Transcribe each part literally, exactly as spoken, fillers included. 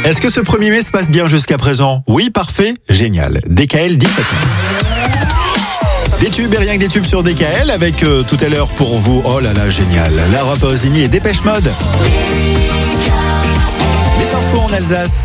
Est-ce que ce premier mai se passe bien jusqu'à présent? Oui, parfait, génial. D K L, dix-sept heures. Des tubes et rien que des tubes sur D K L avec euh, tout à l'heure pour vous, oh là là, génial, Lara Pausini et Dépêche Mode. Les infos en Alsace.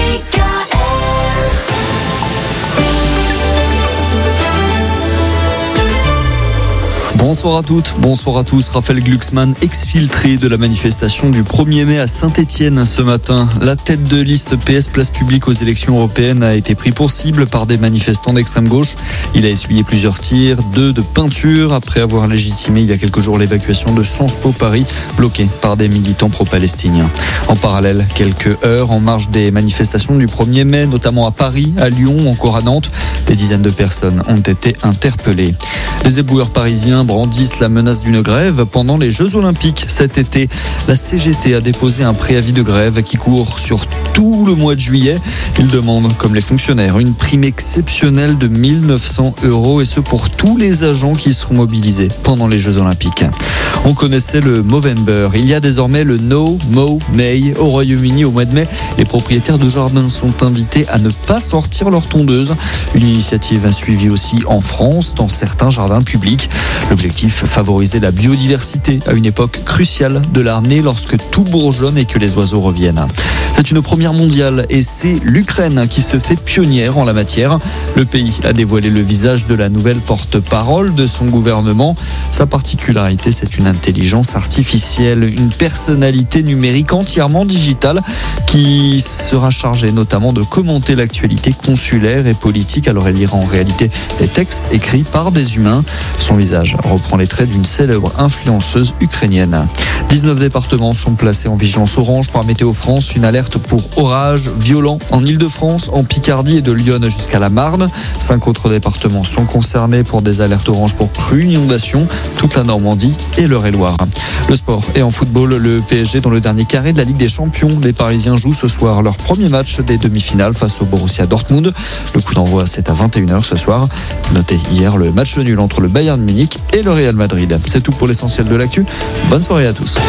Bonsoir à toutes, bonsoir à tous. Raphaël Glucksmann, exfiltré de la manifestation du premier mai à Saint-Étienne ce matin. La tête de liste P S Place Publique aux élections européennes a été pris pour cible par des manifestants d'extrême gauche. Il a essuyé plusieurs tirs, deux de peinture, après avoir légitimé il y a quelques jours l'évacuation de Sciences Po Paris, bloquée par des militants pro-palestiniens. En parallèle, quelques heures en marge des manifestations du premier mai, notamment à Paris, à Lyon ou encore à Nantes, des dizaines de personnes ont été interpellées. Les éboueurs parisiens brandissent la menace d'une grève pendant les Jeux Olympiques cet été. La C G T a déposé un préavis de grève qui court sur tout le mois de juillet. Ils demandent, comme les fonctionnaires, une prime exceptionnelle de mille neuf cents euros et ce pour tous les agents qui seront mobilisés pendant les Jeux Olympiques. On connaissait le Movember. Il y a désormais le No Mow May au Royaume-Uni au mois de mai. Les propriétaires de jardins sont invités à ne pas sortir leur tondeuse. Une initiative suivie aussi en France dans certains jardins publics. L'objectif, favoriser la biodiversité à une époque cruciale de l'année lorsque tout bourgeonne et que les oiseaux reviennent. C'est une première mondiale et c'est l'Ukraine qui se fait pionnière en la matière. Le pays a dévoilé le visage de la nouvelle porte-parole de son gouvernement. Sa particularité, c'est une intelligence artificielle, une personnalité numérique entièrement digitale qui sera chargée notamment de commenter l'actualité consulaire et politique. Alors elle lira en réalité des textes écrits par des humains. Son visage reprend les traits d'une célèbre influenceuse ukrainienne. dix-neuf départements sont placés en vigilance orange par Météo France. Une alerte pour orages violents en Ile-de-France, en Picardie et de Lyon jusqu'à la Marne. Cinq autres départements sont concernés pour des alertes oranges pour crues, inondations, toute la Normandie et l'Eure-et-Loire. Le sport et en football, le P S G dans le dernier carré de la Ligue des Champions. Les Parisiens jouent ce soir leur premier match des demi-finales face au Borussia Dortmund. Le coup d'envoi, c'est à vingt et une heures ce soir. Notez hier le match nul entre le Bayern Munich et le Real Madrid. C'est tout pour l'essentiel de l'actu. Bonne soirée à tous.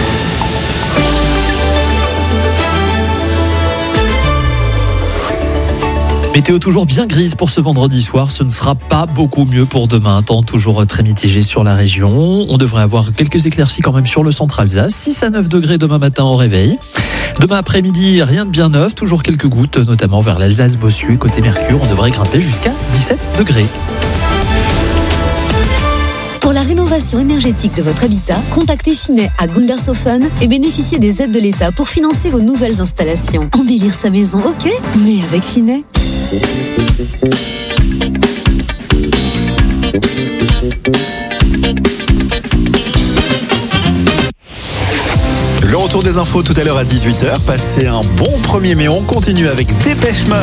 Météo toujours bien grise pour ce vendredi soir, ce ne sera pas beaucoup mieux pour demain. Temps toujours très mitigé sur la région. On devrait avoir quelques éclaircies quand même sur le centre Alsace. six à neuf degrés demain matin au réveil. Demain après-midi, rien de bien neuf, toujours quelques gouttes, notamment vers l'Alsace-Bossu. Côté Mercure, on devrait grimper jusqu'à dix-sept degrés. Pour la rénovation énergétique de votre habitat, contactez Finet à Gundershofen et bénéficiez des aides de l'État pour financer vos nouvelles installations. Embellir sa maison, ok, mais avec Finet. Le retour des infos tout à l'heure à dix-huit heures. Passez un bon premier mai. On continue avec Dépêche Mode.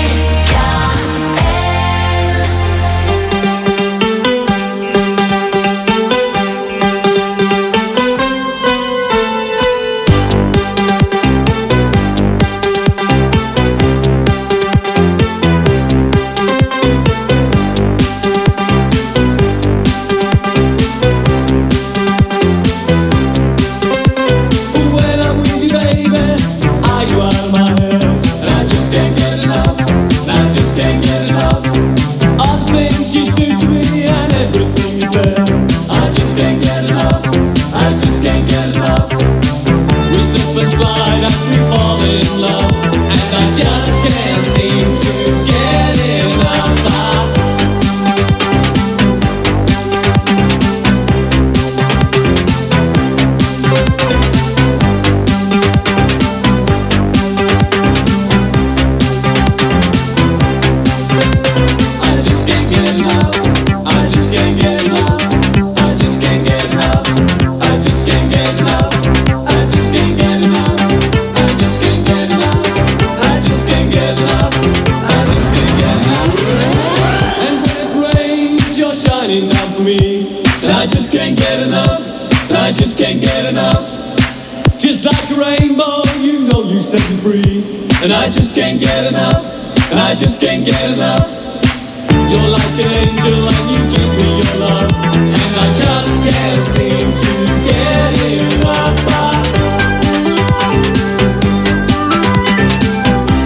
And I just can't get enough, and I just can't get enough. You're like an angel and you give me your love, and I just can't seem to get enough.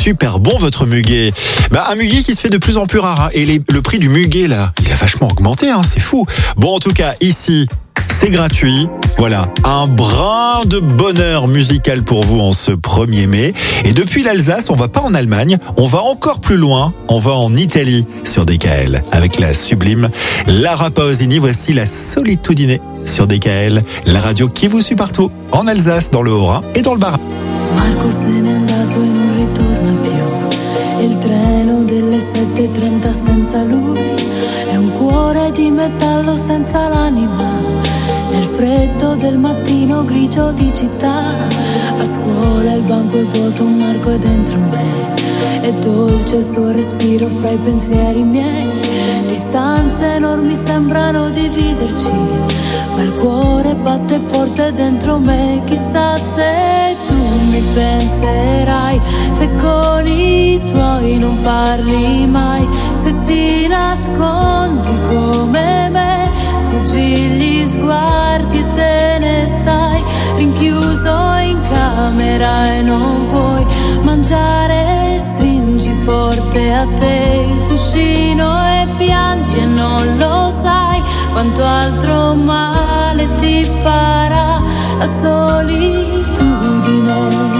super bon votre muguet. Bah, un muguet qui se fait de plus en plus rare. Hein. Et les, le prix du muguet, là, il a vachement augmenté, hein, c'est fou. Bon, en tout cas, ici, c'est gratuit. Voilà, un brin de bonheur musical pour vous en ce premier mai. Et depuis l'Alsace, on va pas en Allemagne, on va encore plus loin, on va en Italie sur D K L. Avec la sublime Lara Pausini, voici la Solitudine sur D K L, la radio qui vous suit partout, en Alsace, dans le Haut-Rhin et dans le Bas-Rhin. Marco se n'è andato e non ritorna più. Il treno delle sette e trenta senza lui è un cuore di metallo senza l'anima. Nel freddo del mattino grigio di città, a scuola il banco è vuoto, un Marco è dentro me. È dolce il suo respiro fra i pensieri miei. Distanze enormi sembrano dividerci, ma il cuore batte forte dentro me. Chissà se tu mi penserai, se con i tuoi non parli mai, se ti nascondi come me, sfuggi gli sguardi e te ne stai rinchiuso in camera e non vuoi mangiare, stringi forte a te il cuscino e piangi e non lo sai quanto altro male ti farà la solitudine.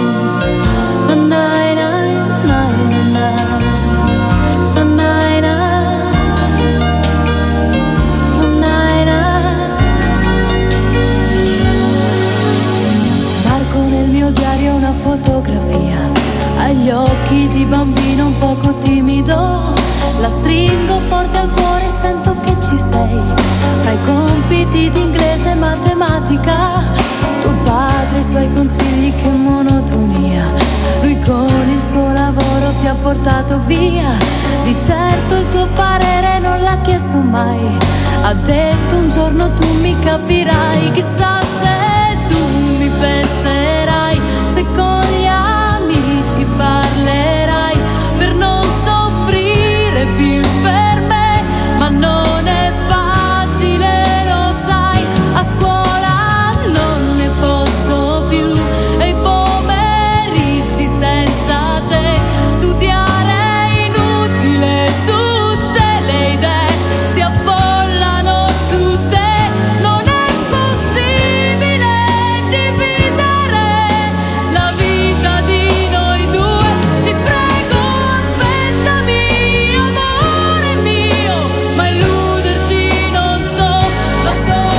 Fotografia, agli occhi di bambino un poco timido, la stringo forte al cuore e sento che ci sei, fra i compiti di inglese e matematica, tuo padre e i suoi consigli, che monotonia, lui con il suo lavoro ti ha portato via, di certo il tuo parere non l'ha chiesto mai, ha detto un giorno tu mi capirai, chissà se tu mi penserai, se con gli amici parlerai, per non soffrire più per me, ma non è facile, lo sai, a scuola non ne posso più, e i pomeriggi senza te, studiare è inutile, tutte le idee si affollano su te, non è possibile dividere la vita di noi due, ti prego aspettami amore mio, ma illuderti non so, la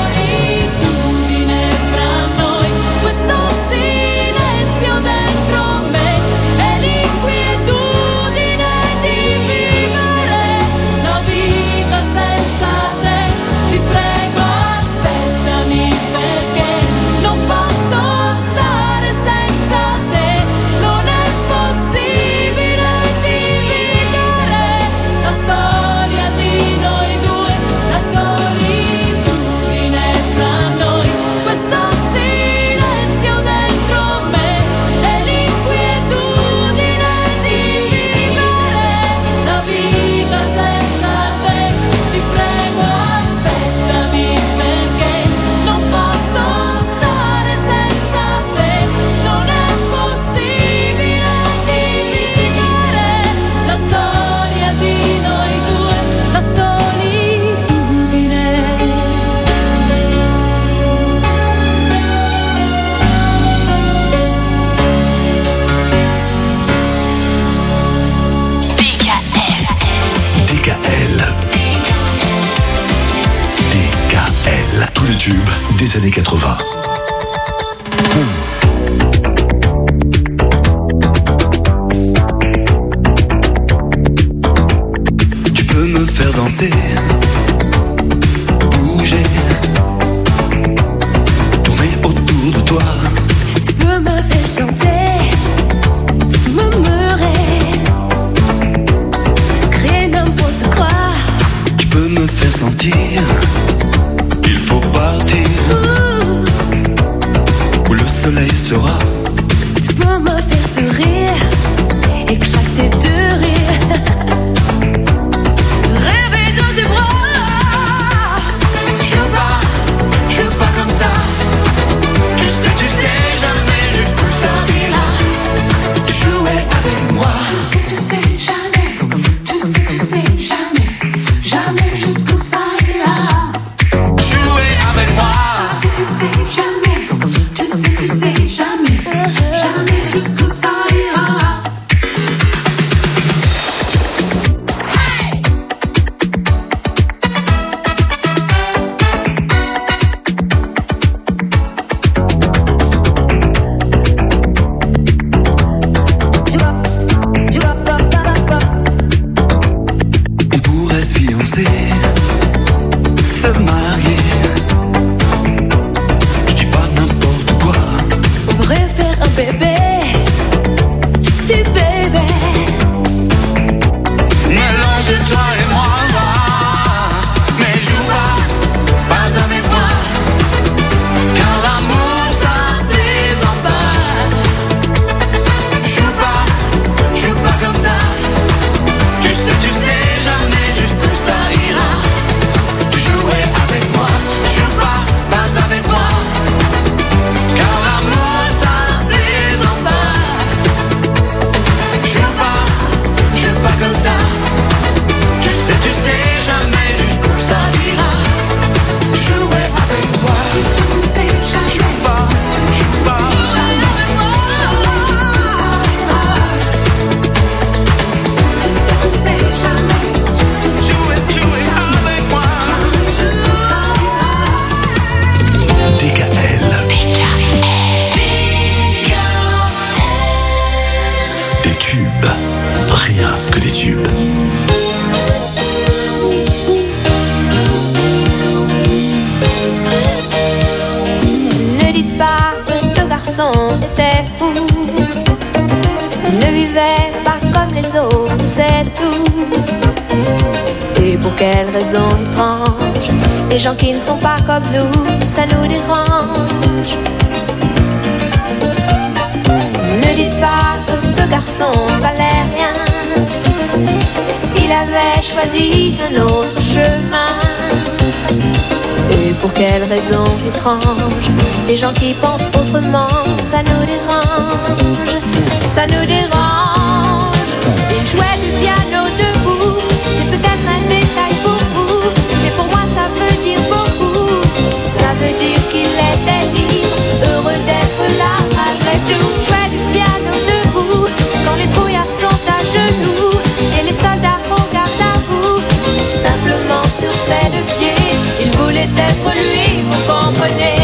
solitudine fra noi, questo silenzio dentro me e l'inquietudine di vivere la vita senza te, ti prego aspettami perché non posso stare senza te, non è possibile dividere la storia di noi due, la solitudine fra noi, questo silenzio dentro me e l'inquietudine di vivere la vita senza te, ti prego aspettami perché non posso stare senza te, non è possibile dividere la storia di noi due, la solitudine. D K L. D K L. Tous les tubes des années quatre-vingts. Tu peux me faire danser, bouger, tourner autour de toi. Tu peux me faire chanter, murmurer, créer n'importe quoi. Tu peux me faire sentir, il faut partir, où le soleil sera. Tu peux me faire sourire, éclater de rire, rêver dans tes bras. Je pars, je pars comme ça. Tu sais, tu sais jamais jusqu'où ça ira. Jouer avec moi. pour quelle raison étrange les gens qui ne sont pas comme nous, ça nous dérange. Ne dites pas que ce garçon valait rien, il avait choisi un autre chemin. Et pour quelle raison étrange les gens qui pensent autrement, ça nous dérange, ça nous dérange. Il jouait du piano debout, c'est peut-être un détail pour vous, mais pour moi ça veut dire beaucoup. Ça veut dire qu'il était libre, heureux d'être là malgré tout. Jouait du piano debout, quand les trouillards sont à genoux et les soldats au garde à vous. Simplement sur ses deux pieds, il voulait être lui, vous comprenez.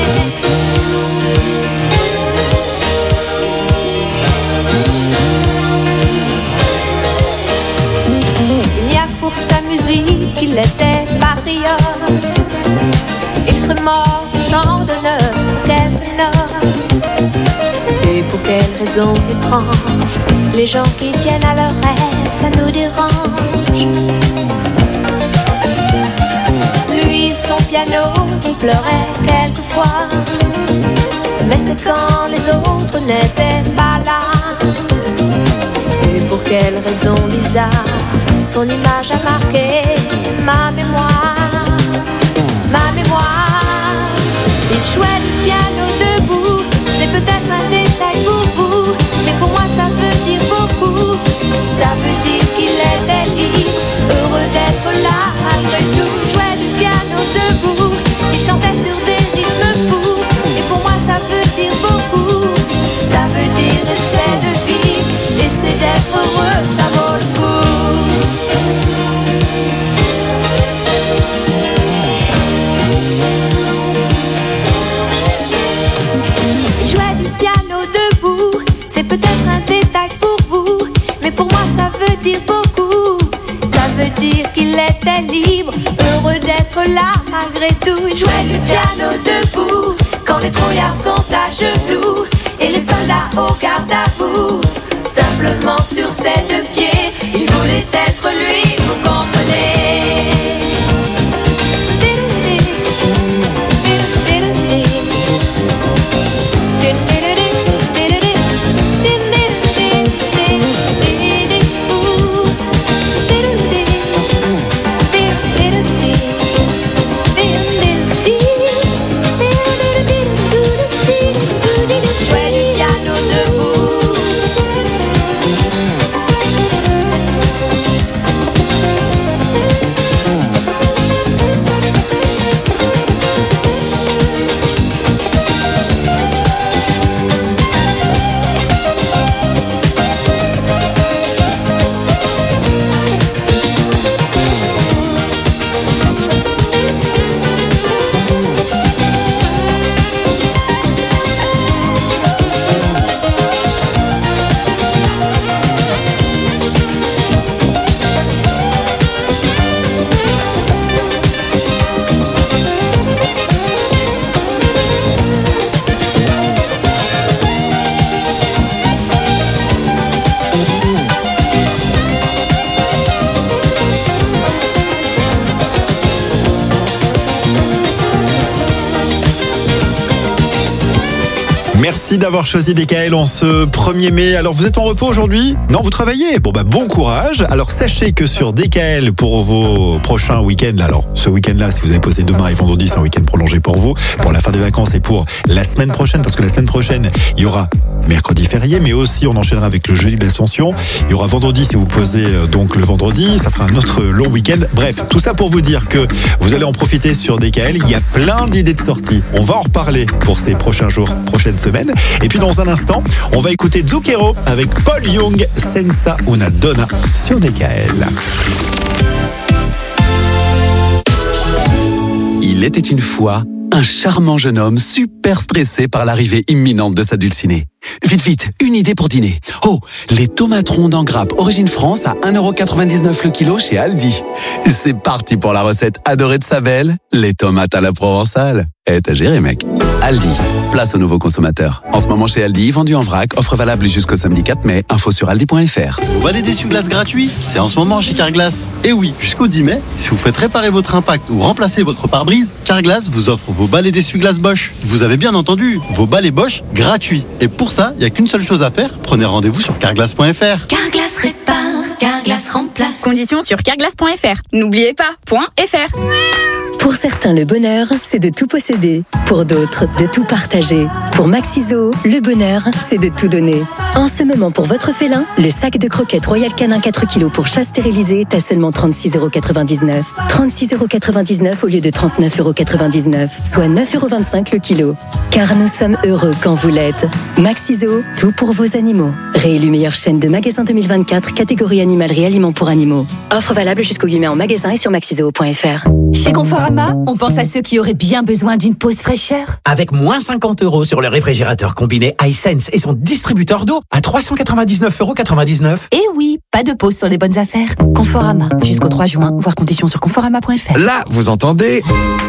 Il n'y a que pour sa musique qu'il était patriote. Il serait mort de genre d'honneur pour quelques notes. Et pour quelle raison étrange les gens qui tiennent à leurs rêves, ça nous dérange. Lui, son piano, il pleurait quelquefois, mais c'est quand les autres n'étaient pas là. Et pour quelle raison bizarre son image a marqué ma mémoire, ma mémoire. Il jouait du piano debout, c'est peut-être un détail pour vous, mais pour moi ça veut dire beaucoup. Ça veut dire qu'il était libre, heureux d'être là malgré tout. Jouait du piano debout, il chantait sur des rythmes fous, et pour moi ça veut dire beaucoup. Ça veut dire essaie de vivre, essaie d'être heureux, ça vaut le coup. Il jouait du piano debout, c'est peut-être un détail pour vous, mais pour moi ça veut dire beaucoup. Ça veut dire qu'il était libre, heureux d'être là malgré tout. Il jouait du piano debout, quand les trouillards sont à genoux et les soldats au garde à vous. Simplement sur ses deux pieds, il voulait être lui, vous comprenez. Merci d'avoir choisi D K L en ce premier mai. Alors vous êtes en repos aujourd'hui? Non, vous travaillez? Bon bah bon courage. Alors sachez que sur D K L pour vos prochains week-ends, alors ce week-end-là, si vous avez posé demain et vendredi, c'est un week-end prolongé pour vous, pour la fin des vacances et pour la semaine prochaine, parce que la semaine prochaine, il y aura mercredi férié, mais aussi on enchaînera avec le jeudi de l'Ascension. Il y aura vendredi si vous posez donc le vendredi, ça fera un autre long week-end. Bref, tout ça pour vous dire que vous allez en profiter sur D K L. Il y a plein d'idées de sortie. On va en reparler pour ces prochains jours, prochaines semaines. Et puis dans un instant, on va écouter Zucchero avec Paul Young, Senza una donna sur D K L. Il était une fois un charmant jeune homme super stressé par l'arrivée imminente de sa dulcinée. Vite, vite, une idée pour dîner. Oh, les tomates rondes en grappe Origine France à un euro quatre-vingt-dix-neuf le kilo chez Aldi. C'est parti pour la recette adorée de Sabelle, les tomates à la provençale. Eh, t'as géré, mec. Aldi, place aux nouveaux consommateurs. En ce moment chez Aldi, vendu en vrac, offre valable jusqu'au samedi quatre mai. Info sur aldi point f r. Vous valez d'essuie-glace gratuit? C'est en ce moment chez Carglass. Et oui, jusqu'au dix mai, si vous faites réparer votre impact ou remplacer votre pare-brise, Carglass vous offre vos balais d'essuie-glace Bosch. Vous avez bien entendu, vos balais Bosch gratuits. Et pour ça, il n'y a qu'une seule chose à faire. Prenez rendez-vous sur carglass point f r. Carglass répare, Carglass remplace. Conditions sur carglass point f r. N'oubliez pas, .fr. Pour certains, le bonheur, c'est de tout posséder. Pour d'autres, de tout partager. Pour Maxiso, le bonheur, c'est de tout donner. En ce moment, pour votre félin, le sac de croquettes Royal Canin quatre kilos pour chat stérilisé est à seulement trente-six euros quatre-vingt-dix-neuf. trente-six euros quatre-vingt-dix-neuf au lieu de trente-neuf euros quatre-vingt-dix-neuf, soit neuf euros vingt-cinq le kilo. Car nous sommes heureux quand vous l'êtes. Maxiso, tout pour vos animaux. Réélu meilleure chaîne de magasins deux mille vingt-quatre, catégorie animalerie aliments pour animaux. Offre valable jusqu'au huit mai en magasin et sur maxiso point f r. Chez Conforama, on pense à ceux qui auraient bien besoin d'une pause fraîcheur. Avec moins cinquante euros sur le réfrigérateur combiné iSense et son distributeur d'eau à trois cent quatre-vingt-dix-neuf euros quatre-vingt-dix-neuf. Et oui, pas de pause sur les bonnes affaires. Conforama, jusqu'au trois juin, voir conditions sur conforama point f r. Là, vous entendez ?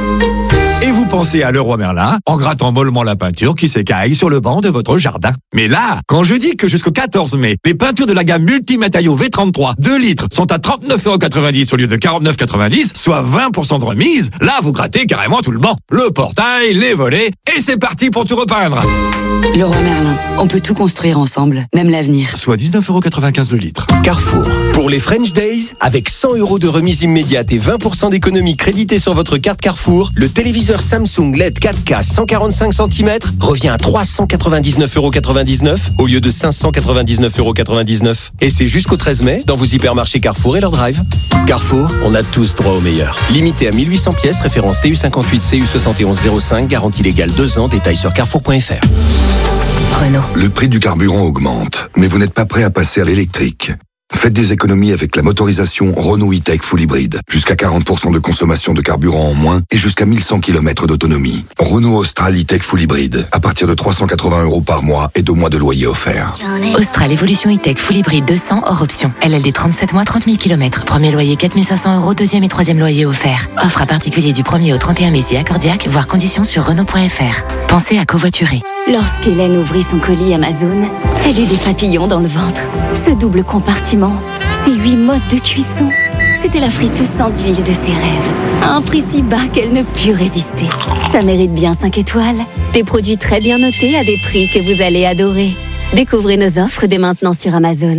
Et vous pensez à Leroy Merlin en grattant mollement la peinture qui s'écaille sur le banc de votre jardin. Mais là, quand je dis que jusqu'au quatorze mai, les peintures de la gamme Multimatériaux V trente-trois deux litres sont à trente-neuf euros quatre-vingt-dix au lieu de quarante-neuf euros quatre-vingt-dix, soit vingt pour cent de remise, là vous grattez carrément tout le banc. Le portail, les volets, et c'est parti pour tout repeindre. Leroy Merlin, on peut tout construire ensemble, même l'avenir. Soit dix-neuf euros quatre-vingt-quinze le litre. Carrefour. Pour les French Days, avec cent euros de remise immédiate et vingt pour cent d'économie créditée sur votre carte Carrefour, le téléviseur Samsung L E D quatre K cent quarante-cinq centimètres revient à trois cent quatre-vingt-dix-neuf euros quatre-vingt-dix-neuf au lieu de cinq cent quatre-vingt-dix-neuf euros quatre-vingt-dix-neuf. Et c'est jusqu'au treize mai dans vos hypermarchés Carrefour et leur drive. Carrefour, on a tous droit au meilleur. Limité à mille huit cents pièces, référence T U cinquante-huit C U soixante et onze zéro cinq, garantie légale deux ans, détail sur carrefour point f r. Renault. Le prix du carburant augmente, mais vous n'êtes pas prêt à passer à l'électrique. Faites des économies avec la motorisation Renault E-Tech Full Hybrid. Jusqu'à quarante pour cent de consommation de carburant en moins et jusqu'à mille cent kilomètres d'autonomie. Renault Austral E-Tech Full Hybrid. À partir de trois cent quatre-vingts euros par mois et deux mois de loyer offert. Austral Evolution E-Tech Full Hybrid deux cents hors option. L L D trente-sept mois, trente mille kilomètres. Premier loyer quatre mille cinq cents euros. Deuxième et troisième loyer offert. Offre à particulier du premier au trente et un mai si accordiaque. Voir conditions sur Renault point f r. Pensez à covoiturer. Lorsqu'Hélène ouvrit son colis Amazon, elle eut des papillons dans le ventre. Ce double compartiment, ces huit modes de cuisson, c'était la friteuse sans huile de ses rêves. À un prix si bas qu'elle ne put résister. Ça mérite bien cinq étoiles. Des produits très bien notés à des prix que vous allez adorer. Découvrez nos offres dès maintenant sur Amazon.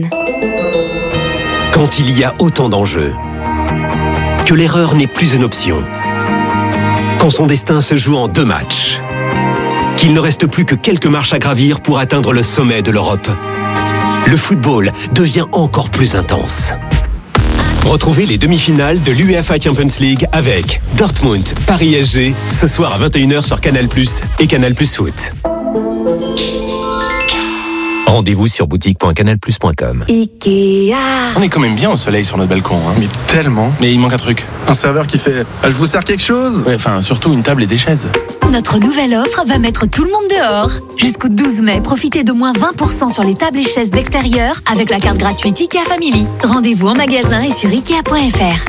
Quand il y a autant d'enjeux, que l'erreur n'est plus une option, quand son destin se joue en deux matchs, qu'il ne reste plus que quelques marches à gravir pour atteindre le sommet de l'Europe, le football devient encore plus intense. Retrouvez les demi-finales de l'UEFA Champions League avec Dortmund, Paris S G, ce soir à vingt et une heures sur Canal plus, et Canal plus Foot. Rendez-vous sur boutique point canal plus point com. Ikea. On est quand même bien au soleil sur notre balcon, hein. Mais tellement. Mais il manque un truc. Un serveur qui fait « Je vous sers quelque chose ?» Ouais, enfin, surtout une table et des chaises. Notre nouvelle offre va mettre tout le monde dehors. Jusqu'au douze mai, profitez de moins vingt pour cent sur les tables et chaises d'extérieur avec la carte gratuite Ikea Family. Rendez-vous en magasin et sur ikea point f r.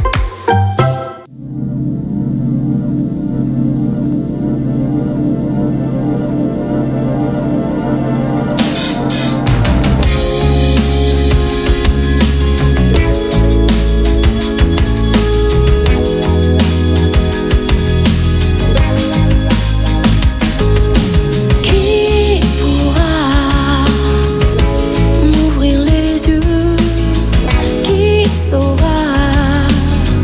Saura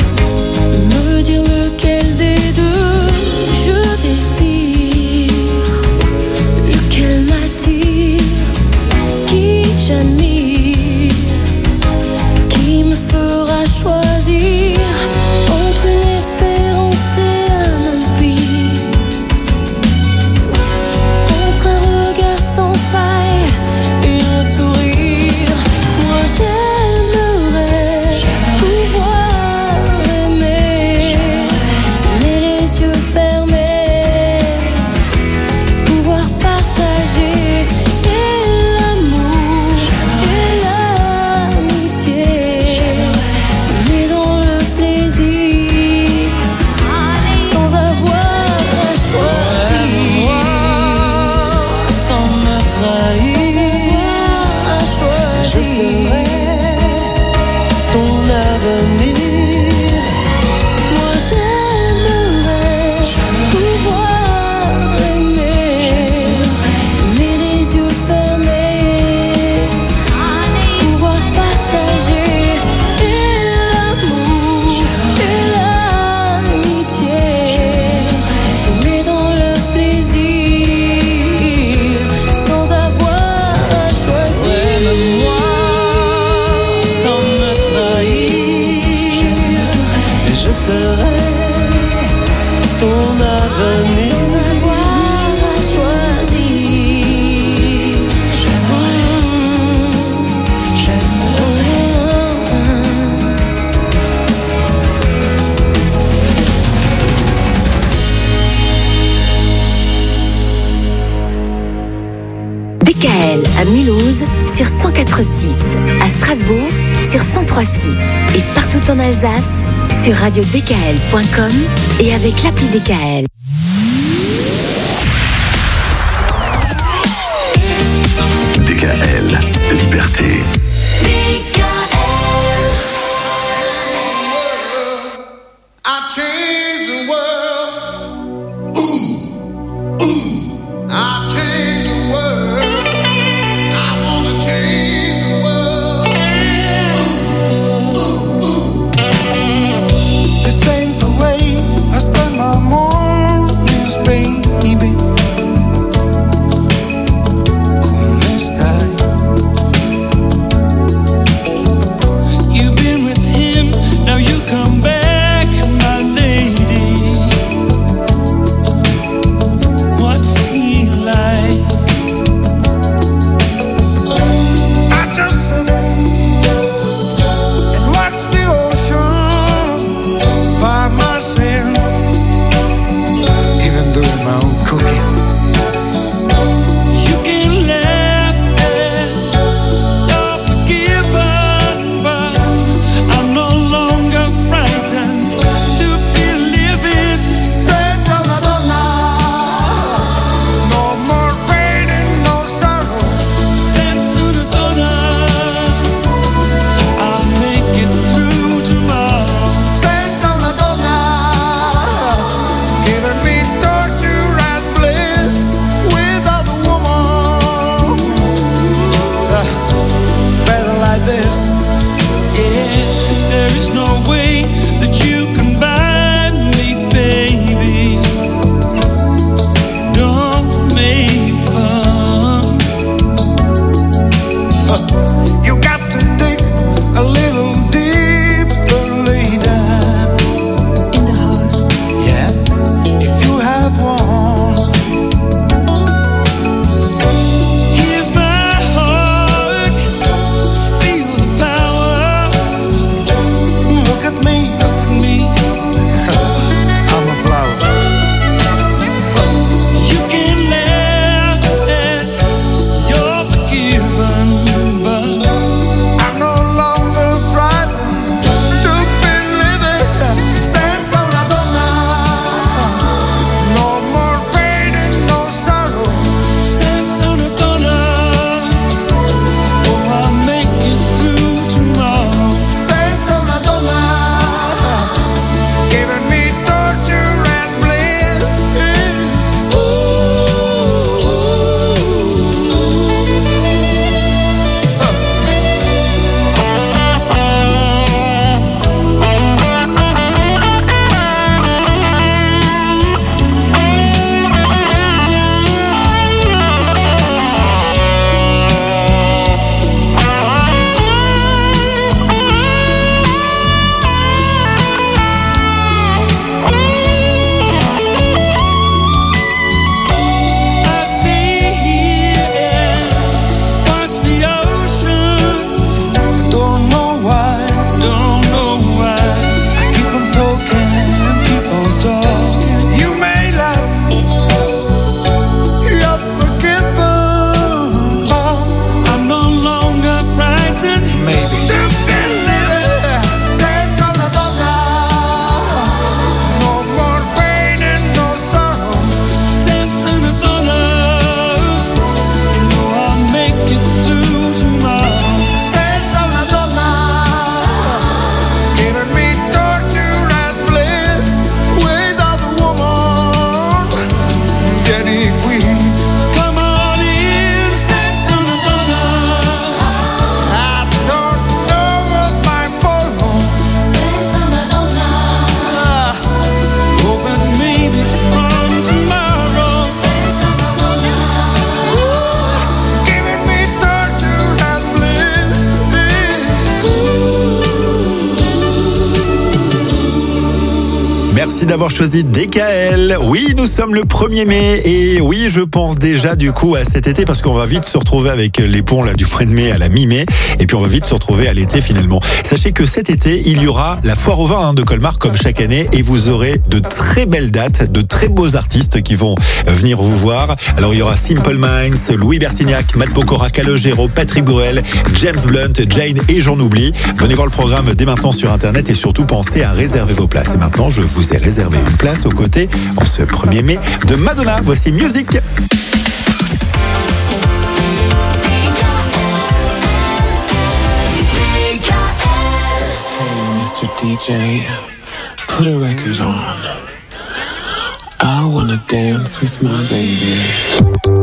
avenir. D K L à Mulhouse sur cent quatre virgule six, à Strasbourg sur cent trois virgule six et partout en Alsace sur radio d k l point com et avec l'appli D K L. D K L, liberté. D K L. I changed the world. Ooh, ooh. I changed the world. I wanna change the world. Ooh, ooh, ooh. This ain't the way I spend my mornings, baby. ¿Cómo estás? Merci d'avoir choisi D K L. Oui, nous sommes le premier mai et oui, je pense déjà du coup à cet été parce qu'on va vite se retrouver avec les ponts là du mois de mai à la mi-mai et puis on va vite se retrouver à l'été finalement. Sachez que cet été, il y aura la foire au vin hein, de Colmar comme chaque année et vous aurez de très belles dates, de très beaux artistes qui vont venir vous voir. Alors il y aura Simple Minds, Louis Bertignac, Matt Pokora, Calogero, Patrick Bruel, James Blunt, Jane et j'en oublie. Venez voir le programme dès maintenant sur internet et surtout pensez à réserver vos places. Et maintenant, je vous ai réservé une place aux côtés en ce premier mai de Madonna. Voici Music. Mister D J, put a record on. I wanna dance with my baby.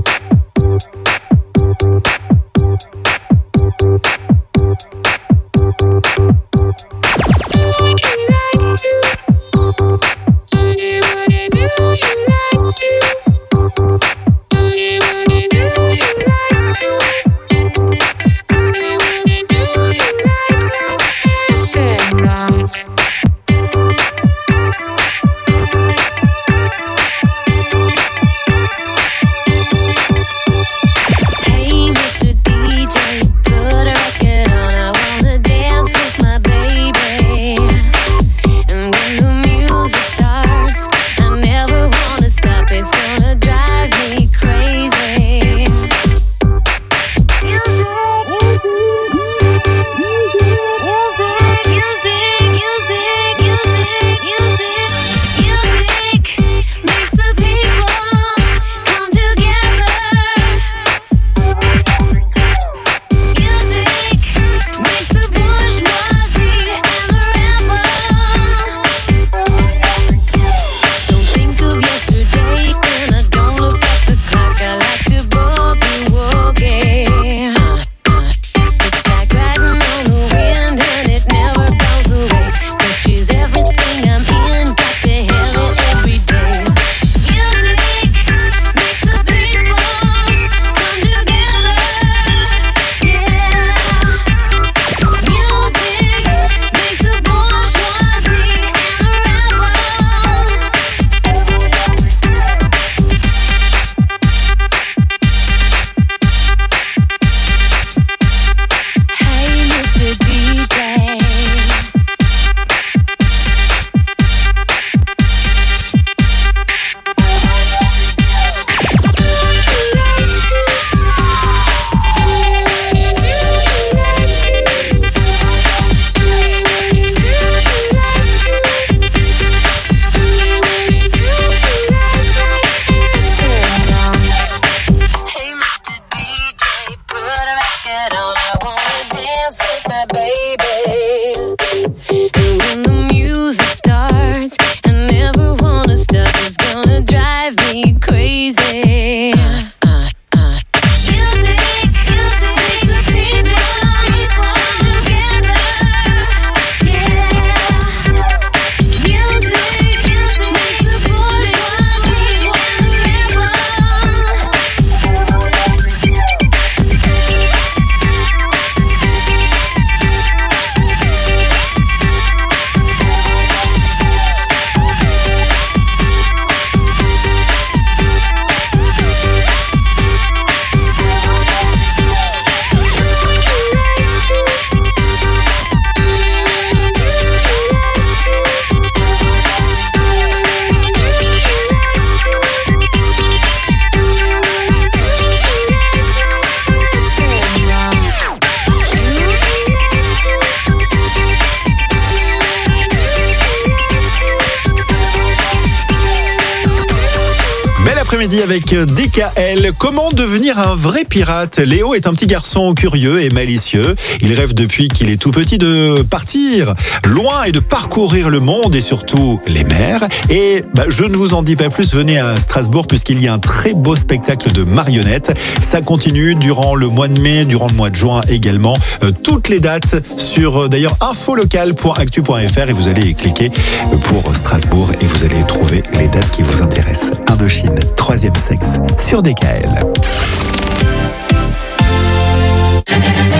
Après-midi avec D K L. Comment devenir un vrai pirate? Léo est un petit garçon curieux et malicieux. Il rêve depuis qu'il est tout petit de partir loin et de parcourir le monde et surtout les mers. Et bah, je ne vous en dis pas plus, venez à Strasbourg puisqu'il y a un très beau spectacle de marionnettes. Ça continue durant le mois de mai, durant le mois de juin également. Euh, toutes les dates sur euh, d'ailleurs infolocal point actu point f r et vous allez cliquer pour Strasbourg et vous allez trouver les dates qui vous intéressent. Indochine, troisième sexe sur D K L.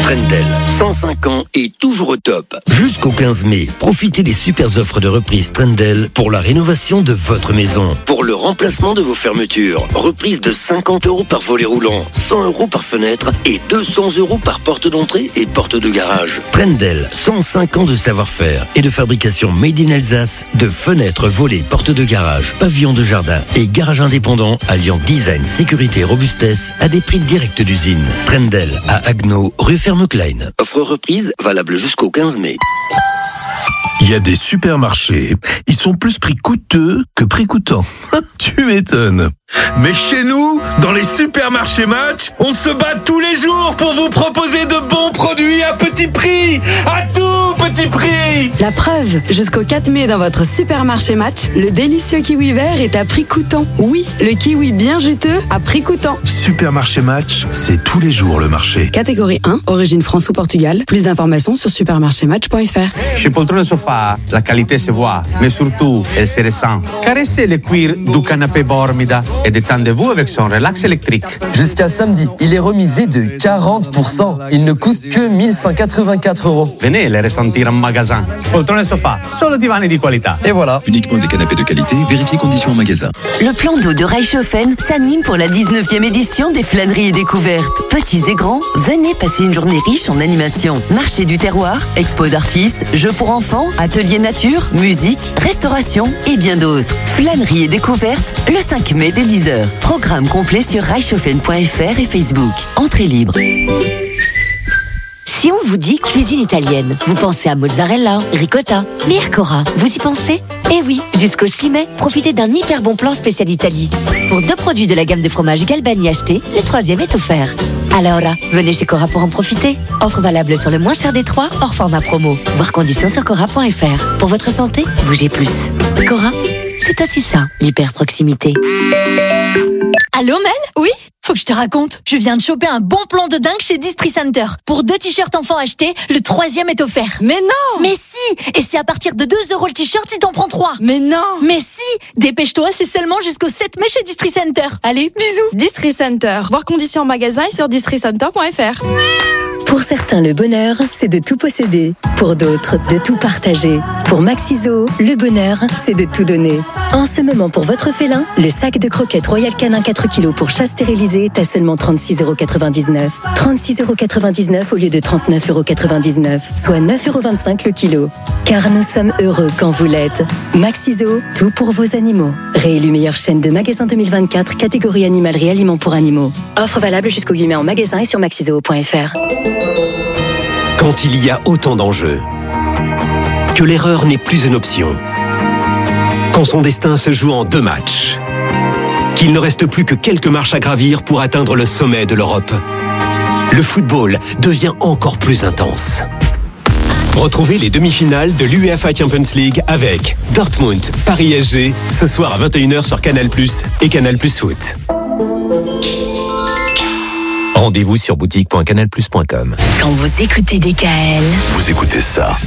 Trendel, cent cinq ans et toujours au top. Jusqu'au quinze mai, profitez des super offres de reprise Trendel pour la rénovation de votre maison. Pour le remplacement de vos fermetures, reprise de cinquante euros par volet roulant, cent euros par fenêtre et deux cents euros par porte d'entrée et porte de garage. Trendel, cent cinq ans de savoir-faire et de fabrication made in Alsace de fenêtres, volets, portes de garage, pavillons de jardin et garage indépendant alliant design, sécurité et robustesse à des prix directs d'usine. Trendel à Agno, rue Ferme-Klein. Offre reprise valable jusqu'au quinze mai. Il y a des supermarchés, ils sont plus prix coûteux que prix coûtant. Tu m'étonnes. Mais chez nous, dans les supermarchés Match, on se bat tous les jours pour vous proposer de bons produits à petit prix. À tout petit prix. La preuve, jusqu'au quatre mai dans votre supermarché Match, le délicieux kiwi vert est à prix coûtant. Oui, le kiwi bien juteux à prix coûtant. Supermarché Match, c'est tous les jours le marché. Catégorie un, origine France ou Portugal. Plus d'informations sur supermarché match point f r. Chez Poltrone Sofa, la qualité se voit, mais surtout, elle se ressent. Caressez le cuir du canapé Bormida et détendez-vous avec son relax électrique. Jusqu'à samedi, il est remisé de quarante pour cent. Il ne coûte que mille cent quatre-vingt-quatre euros. Venez le ressentir en magasin. Poltrone Sofa, solo divani di qualità. Et voilà. Uniquement des canapés de qualité, vérifiez conditions en magasin. Le plan d'eau de Reichshofen s'anime pour la dix-neuvième édition des flâneries et découvertes. Petits et grands, venez passer une journée riche en animation. Marché du terroir, expo d'artistes, jeux pour enfants, ateliers nature, musique, restauration et bien d'autres. Flâneries et découvertes, le cinq mai dès dix heures. Programme complet sur reichshofen point f r et Facebook. Entrée libre. Si on vous dit cuisine italienne, vous pensez à mozzarella, ricotta, mais Arcora, vous y pensez? Eh oui, jusqu'au six mai, profitez d'un hyper bon plan spécial Italie. Pour deux produits de la gamme de fromage Galbani achetés, le troisième est offert. Alors, venez chez Cora pour en profiter. Offre valable sur le moins cher des trois, hors format promo. Voir conditions sur cora point f r. Pour votre santé, bougez plus. Cora, c'est aussi ça, l'hyper proximité. Allô Mel? Oui? Faut que je te raconte. Je viens de choper un bon plan de dingue chez Distri Center. Pour deux t-shirts enfants achetés, le troisième est offert. Mais non! Mais si! Et c'est à partir de deux euros le t-shirt si t'en prends trois. Mais non! Mais si! Dépêche-toi, c'est seulement jusqu'au sept mai chez Distri Center. Allez, bisous! Distri Center. Voir conditions en magasin et sur distri center point f r. Pour certains, le bonheur, c'est de tout posséder. Pour d'autres, de tout partager. Pour Maxiso, le bonheur, c'est de tout donner. En ce moment, pour votre félin, le sac de croquettes Royal Canin quatre kilos pour chat stérilisé est à seulement trente-six euros quatre-vingt-dix-neuf. trente-six euros quatre-vingt-dix-neuf au lieu de trente-neuf euros quatre-vingt-dix-neuf, soit neuf euros vingt-cinq le kilo. Car nous sommes heureux quand vous l'êtes. Maxiso, tout pour vos animaux. Réélu meilleure chaîne de magasins deux mille vingt-quatre, catégorie animalerie aliments pour animaux. Offre valable jusqu'au huit mai en magasin et sur maxiso point f r. Quand il y a autant d'enjeux, que l'erreur n'est plus une option, quand son destin se joue en deux matchs, qu'il ne reste plus que quelques marches à gravir pour atteindre le sommet de l'Europe, le football devient encore plus intense. Retrouvez les demi-finales de l'UEFA Champions League avec Dortmund, Paris S G, ce soir à vingt et une heures sur Canal plus, et Canal plus Foot. Rendez-vous sur boutique point canal plus point com. Quand vous écoutez D K L, Vous écoutez ça.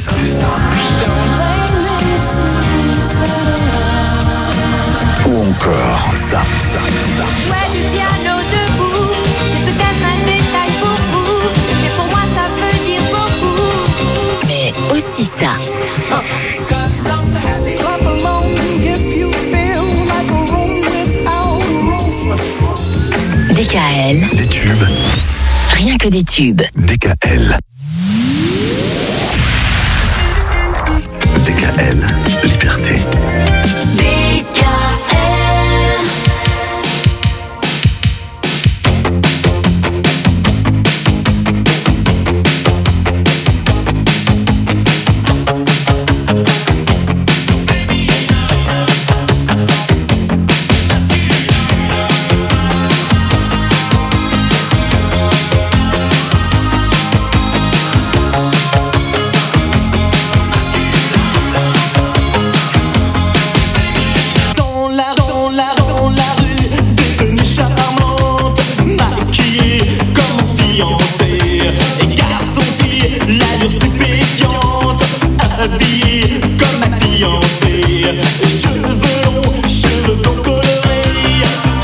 Ou encore ça. Ouais, du piano debout, c'est peut-être un détail pour vous, mais pour moi ça veut dire beaucoup. mais aussi ça. D K L. Des tubes. Rien que des tubes. D K L. D K L. Liberté. D K L.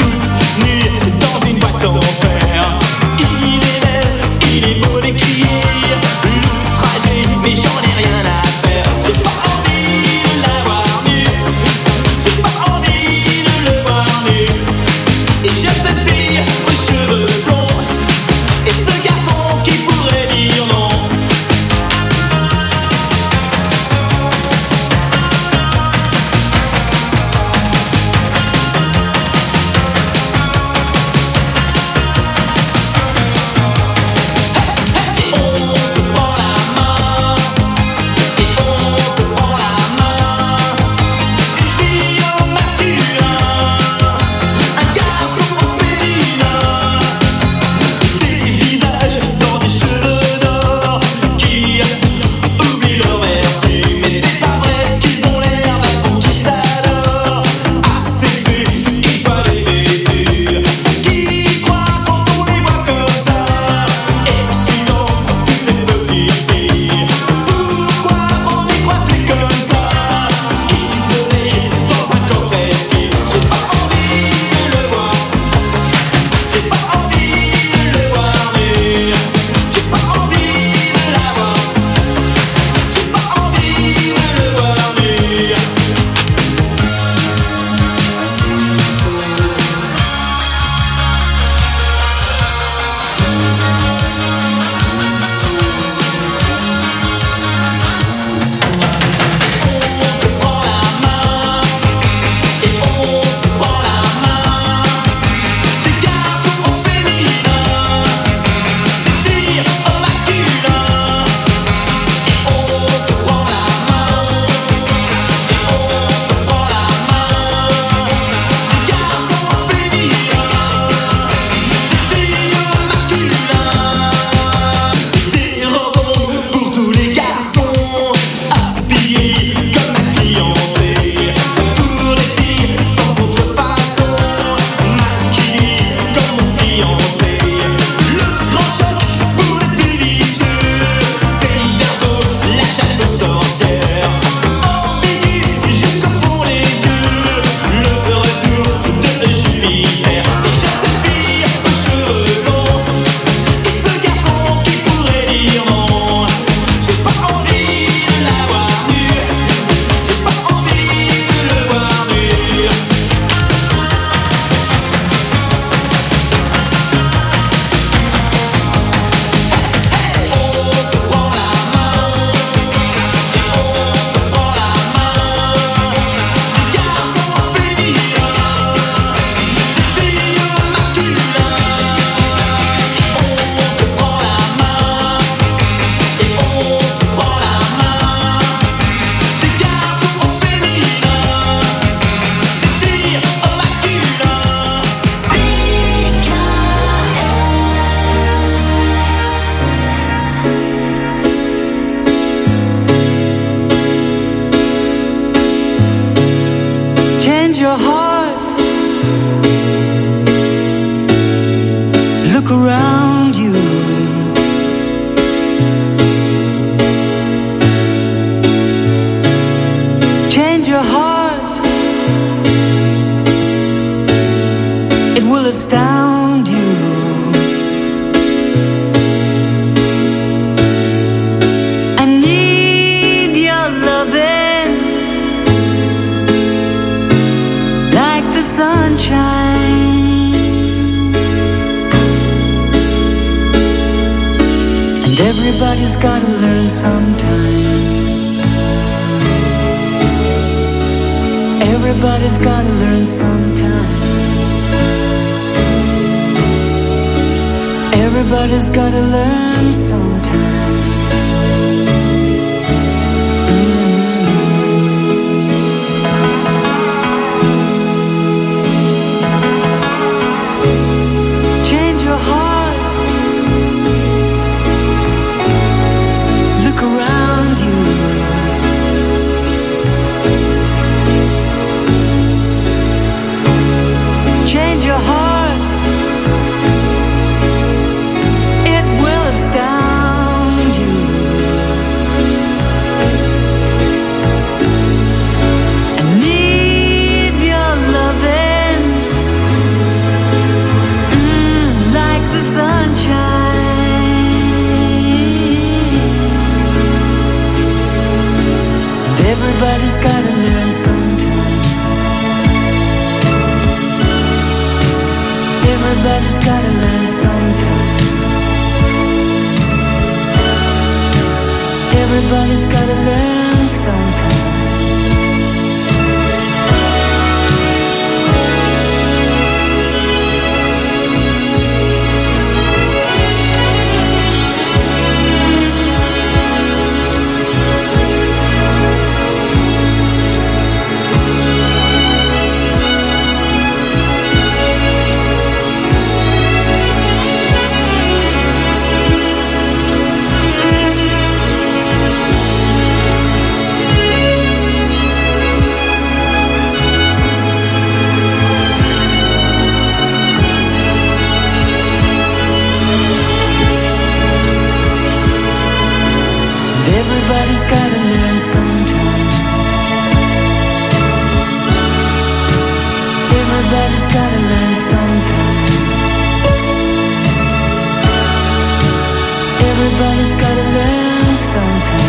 Dans une boîte en fer, il est belle, il est beau d'écrier. will astound you. I need your loving like the sunshine. And everybody's gotta learn sometime. Everybody's gotta learn sometime. Everybody's gotta learn sometime. Mm-hmm. Change your heart. Look around you. Change your heart, it will astound you. I need your loving, mm, like the sunshine. Everybody's gotta learn sometime. Everybody's gotta learn sometime. Everybody's gotta learn sometime. Everybody's gotta learn sometime. Everybody's gotta learn sometime. Everybody's gotta learn sometime.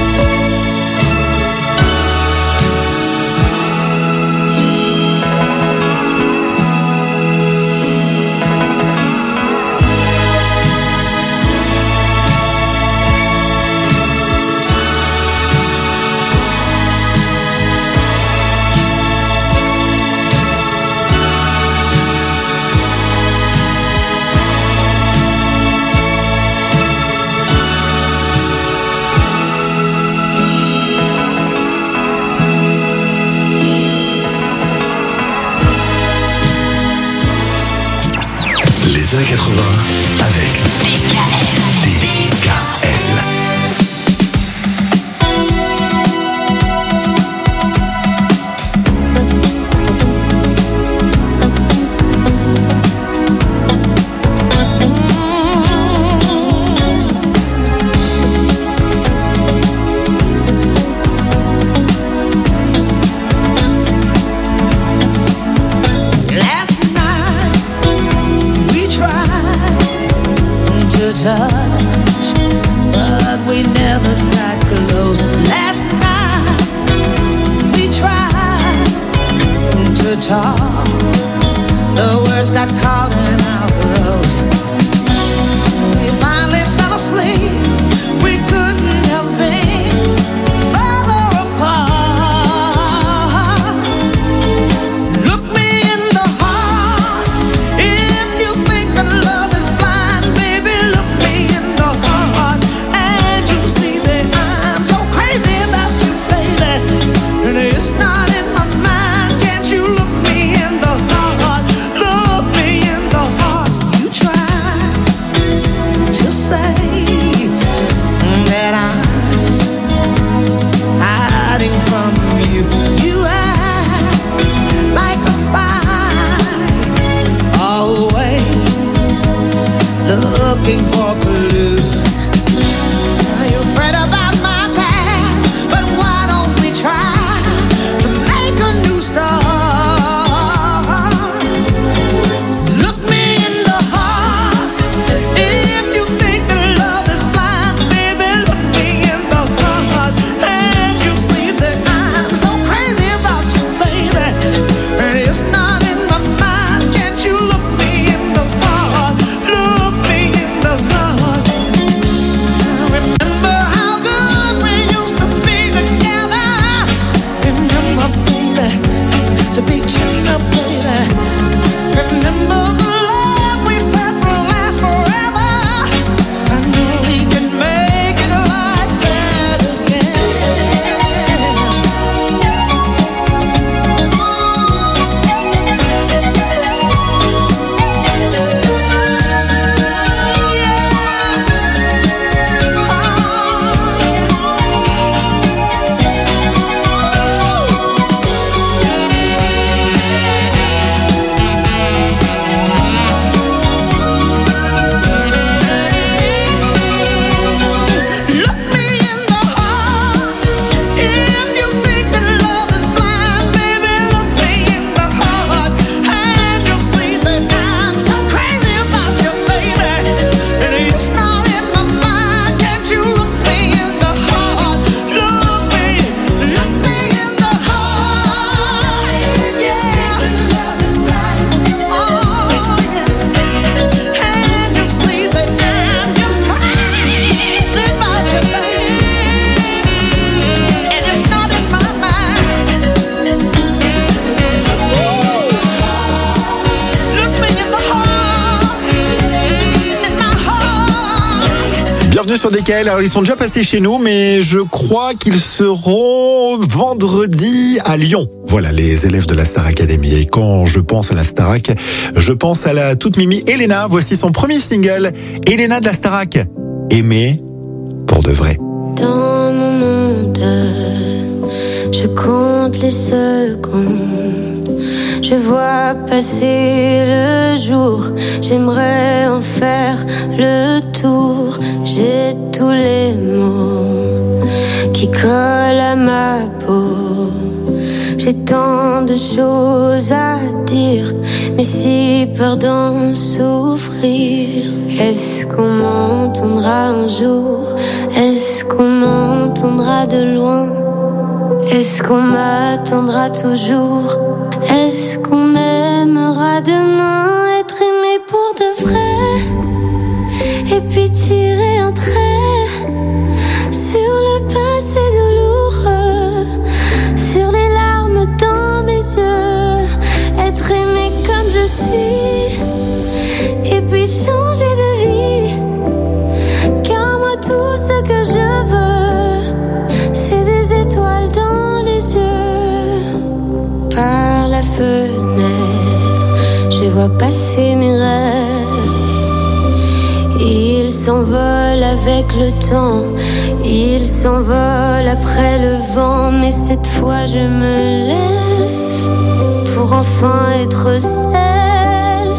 Les années quatre-vingts avec D K L. D K L. Touch, but we never got close. Last night we tried to talk, the words got caught in our throats. We finally fell asleep. We couldn't have been further apart. Look me in the heart if you think that love is blind, baby. Look me in the heart and you see that I'm so crazy about you, baby. And it's not in my mind. Can't you look me in the heart? Look me in the heart. You try to say that I'm hiding from you. You act like a spy, always looking for clues. You're afraid about my past, but why don't we try to make a new start? bienvenue sur D K L. Alors ils sont déjà passés chez nous, mais je crois qu'ils seront vendredi à Lyon. Voilà les élèves de la Star Academy. Et quand je pense à la Starac, je pense à la toute mimi Elena. Voici son premier single, Elena de la Starac. Aimée pour de vrai. Dans mon monde, je compte les secondes. Je vois passer le jour. J'aimerais en faire le tour. J'ai tous les mots qui collent à ma peau. J'ai tant de choses à dire, mais si peur d'en souffrir. Est-ce qu'on m'entendra un jour? Est-ce qu'on m'entendra de loin? Est-ce qu'on m'attendra toujours? Est-ce qu'on m'aimera demain? Être aimé pour de vrai, et puis tirer un trait sur le passé douloureux, sur les larmes dans mes yeux. Être aimé comme je suis, et puis changer de vie. Car moi tout ce que je veux, c'est des étoiles dans les yeux. Par la fenêtre, je vois passer mes rêves. Ils s'envolent avec le temps, ils s'envolent après le vent. Mais cette fois je me lève pour enfin être celle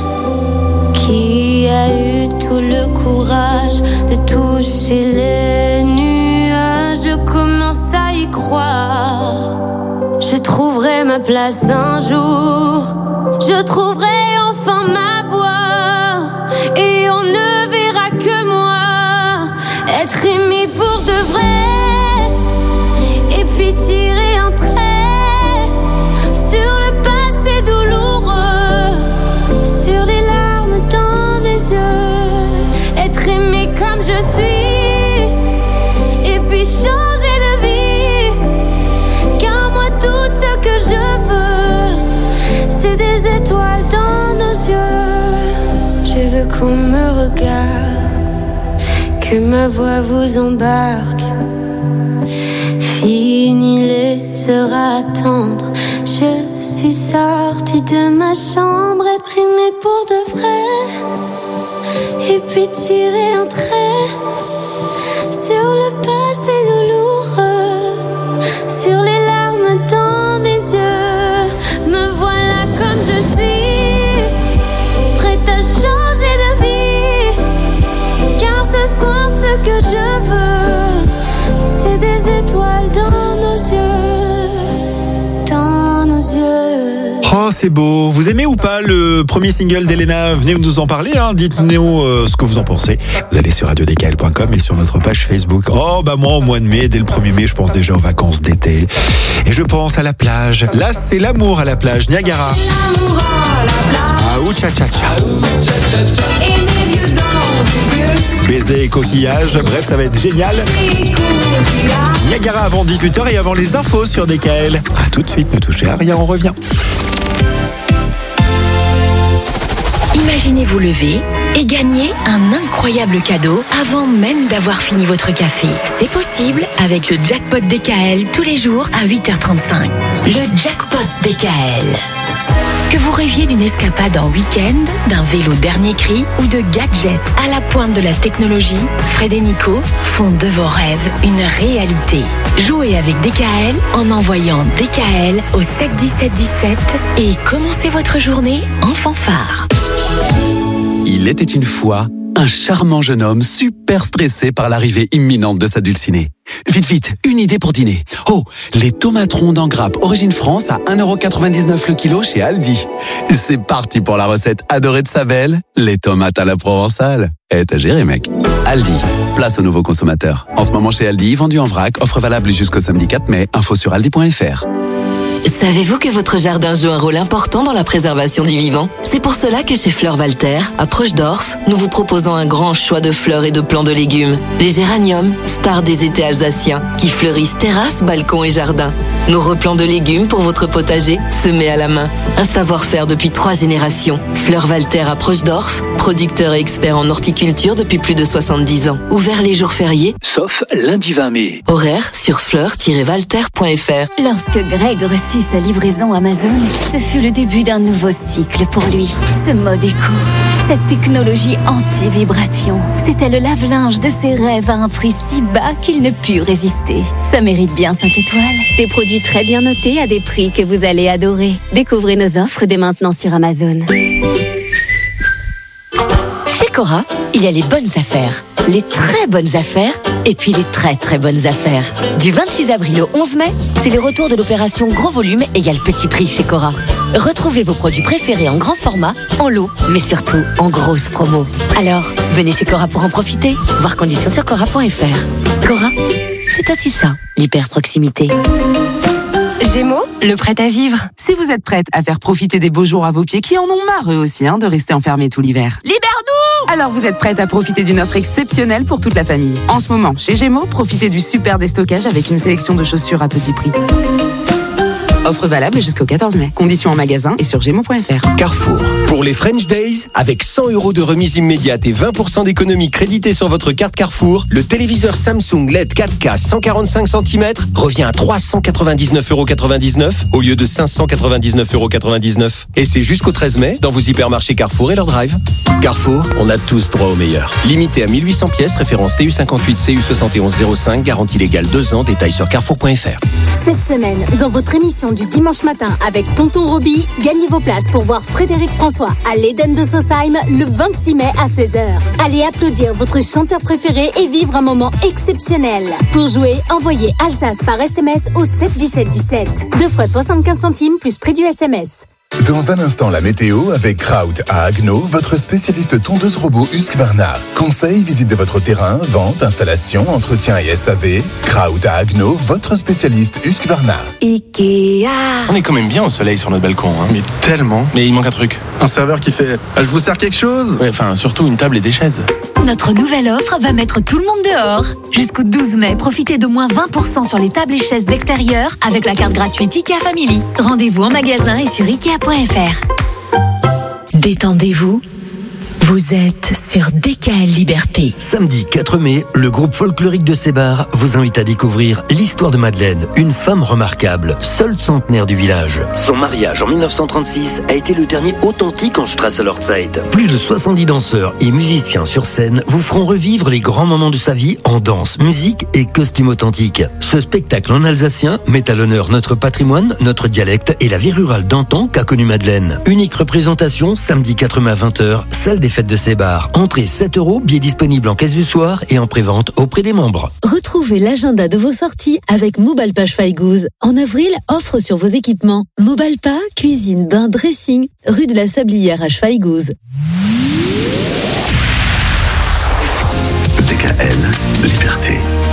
qui a eu tout le courage de toucher les nuages. Je commence à y croire. Je trouverai ma place un jour. Je trouverai enfin ma voie. Et on ne verra que moi. Être aimé pour de vrai. Et puis tirer un trait sur le passé douloureux, sur les larmes dans mes yeux. Être aimé comme je suis, et puis changer de vie. Car moi tout ce que je veux, c'est des étoiles dans nos yeux. Je veux qu'on me regarde, que ma voix vous embarque. Fini les heures à attendre, je suis sortie de ma chambre. Être aimée pour de vrai, et puis tirer un trait sur le passé douloureux, sur les larmes dans mes yeux. Me voilà comme je suis, prête à changer de vie. Car ce soir ce que je veux, c'est des étoiles dans nos yeux, dans nos yeux. Oh, c'est beau. Vous aimez ou pas le premier single d'Elena? Venez nous en parler, hein. Dites-nous euh, ce que vous en pensez. Vous allez sur radio d k l point com et sur notre page Facebook. Oh, bah moi, au mois de mai, dès le premier mai, je pense déjà aux vacances d'été. Et je pense à la plage. Là, c'est l'amour à la plage. Niagara. Ah, ou cha cha cha. Baiser et coquillage. Bref, ça va être génial. Niagara avant dix-huit heures et avant les infos sur D K L. A tout de suite, ne touchez à rien, on revient. Imaginez vous lever et gagner un incroyable cadeau avant même d'avoir fini votre café. C'est possible avec le jackpot D K L tous les jours à huit heures trente-cinq. Le jackpot D K L. Que vous rêviez d'une escapade en week-end, d'un vélo dernier cri ou de gadgets à la pointe de la technologie, Fred et Nico font de vos rêves une réalité. Jouez avec D K L en envoyant D K L au sept dix-sept dix-sept et commencez votre journée en fanfare. Il était une fois un charmant jeune homme super stressé par l'arrivée imminente de sa dulcinée. Vite, vite, une idée pour dîner. Oh, les tomates rondes en grappe origine France à un euro quatre-vingt-dix-neuf le kilo chez Aldi. C'est parti pour la recette adorée de sa belle, les tomates à la provençale. Eh, t'as géré, mec. Aldi, place aux nouveaux consommateurs. En ce moment chez Aldi, vendu en vrac, offre valable jusqu'au samedi quatre mai, info sur aldi point f r. Savez-vous que votre jardin joue un rôle important dans la préservation du vivant? C'est pour cela que chez Fleurs Walter, à Proche-Dorf, nous vous proposons un grand choix de fleurs et de plants de légumes. Les géraniums, stars des étés alsaciens, qui fleurissent terrasses, balcons et jardins. Nos replants de légumes pour votre potager, semés à la main. Un savoir-faire depuis trois générations. Fleurs Walter à Proche-Dorf, producteur et expert en horticulture depuis plus de soixante-dix ans. Ouvert les jours fériés, Sauf lundi vingt mai. horaire sur fleurs tiret walter point f r. Lorsque Greg reçut sa livraison Amazon, ce fut le début d'un nouveau cycle pour lui. Ce mode éco, cette technologie anti-vibration, c'était le lave-linge de ses rêves à un prix si bas qu'il ne put résister. Ça mérite bien cinq étoiles. Des produits très bien notés à des prix que vous allez adorer. Découvrez nos offres dès maintenant sur Amazon. Chez Cora, il y a les bonnes affaires, les très bonnes affaires et puis les très très bonnes affaires. Du vingt-six avril au onze mai, c'est le retour de l'opération Gros Volume égale Petit Prix chez Cora. Retrouvez vos produits préférés en grand format, en lot, mais surtout en grosse promo. Alors, venez chez Cora pour en profiter. Voir conditions sur cora point f r. Cora, c'est aussi ça, l'hyper proximité. Gémeaux, le prêt à vivre. Si vous êtes prête à faire profiter des beaux jours à vos pieds qui en ont marre eux aussi hein, de rester enfermés tout l'hiver. Libère-nous! Alors vous êtes prête à profiter d'une offre exceptionnelle pour toute la famille. En ce moment, chez Gémeaux, profitez du super déstockage avec une sélection de chaussures à petit prix. Offre valable jusqu'au quatorze mai. Conditions en magasin et sur gémeaux point f r. Carrefour. Pour les French Days, avec cent euros de remise immédiate et vingt pour cent d'économie créditée sur votre carte Carrefour, le téléviseur Samsung L E D quatre K cent quarante-cinq centimètres revient à trois cent quatre-vingt-dix-neuf euros quatre-vingt-dix-neuf au lieu de cinq cent quatre-vingt-dix-neuf euros quatre-vingt-dix-neuf. Et c'est jusqu'au treize mai dans vos hypermarchés Carrefour et leur drive. Carrefour, on a tous droit au meilleur. Limité à mille huit cents pièces, référence T U cinquante-huit C U soixante et onze zéro cinq, garantie légale deux ans, détail sur carrefour point f r. Cette semaine, dans votre émission du dimanche matin avec Tonton Roby, gagnez vos places pour voir Frédéric François à l'Éden de Sausheim le vingt-six mai à seize heures. Allez applaudir votre chanteur préféré et vivre un moment exceptionnel. Pour jouer, envoyez Alsace par S M S au sept dix-sept dix-sept. Deux fois soixante-quinze centimes plus prix du S M S. Dans un instant, la météo avec Kraut à Agno, votre spécialiste tondeuse robot Husqvarna. Conseils, visite de votre terrain, vente, installation, entretien et S A V. Kraut à Agno, votre spécialiste Husqvarna. Ikea. On est quand même bien au soleil sur notre balcon, hein. Mais tellement. Mais il manque un truc. Un serveur qui fait ah, « Je vous sers quelque chose ?» Ouais, enfin, surtout une table et des chaises. Notre nouvelle offre va mettre tout le monde dehors. Jusqu'au douze mai, profitez de moins vingt pour cent sur les tables et chaises d'extérieur avec la carte gratuite Ikea Family. Rendez-vous en magasin et sur ikea point f r. Détendez-vous. Vous êtes sur D K L Liberté. Samedi quatre mai, le groupe folklorique de Sébar vous invite à découvrir l'histoire de Madeleine, une femme remarquable, seule centenaire du village. Son mariage en mille neuf cent trente-six a été le dernier authentique en Strasselortzeit. Plus de soixante-dix danseurs et musiciens sur scène vous feront revivre les grands moments de sa vie en danse, musique et costume authentique. Ce spectacle en alsacien met à l'honneur notre patrimoine, notre dialecte et la vie rurale d'antan qu'a connue Madeleine. Unique représentation, samedi quatre mai à vingt heures, salle des fêtes de Sébar. Entrée sept euros, billets disponibles en caisse du soir et en prévente auprès des membres. Retrouvez l'agenda de vos sorties avec Mobalpa Schweighouse. En avril, offre sur vos équipements. Mobalpa, cuisine, bain, dressing, rue de la Sablière à Schweighouse. D K L, Liberté.